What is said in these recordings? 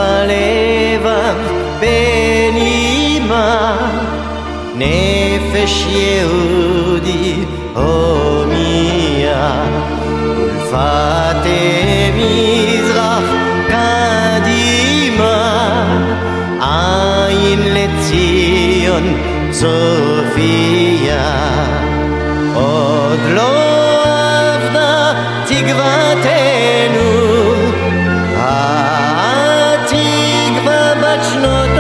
בלבב בנימה נפש יהודי הומיה ולפתי מזרח קדימה עין לציון צופיה עוד לא אבדה תקוותנו התקווה בת שנות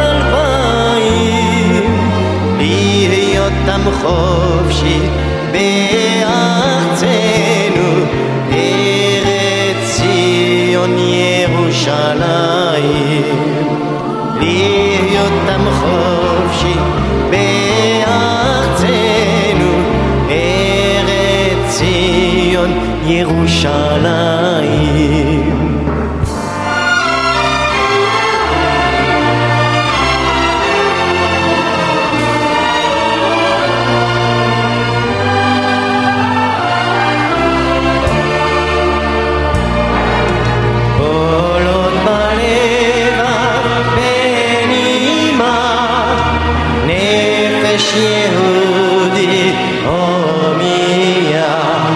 2000 להיות עם חופשי בארצנו ארץ ציון ירושלים להיות עם חופשי בארצנו ארץ ציון ירושלים יהודי הומיה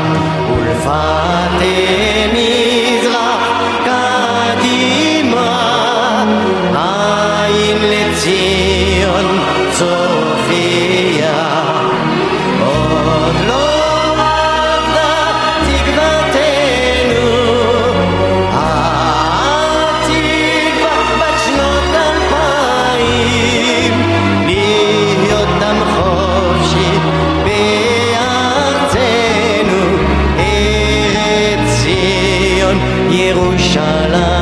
ולפתי מזרח קדימה עין לציון צופיה עוד לא אבדה תקוותנו התקווה בת שנות 2000 להיות עם חופשי בארצנו ארץ ציון ירושלים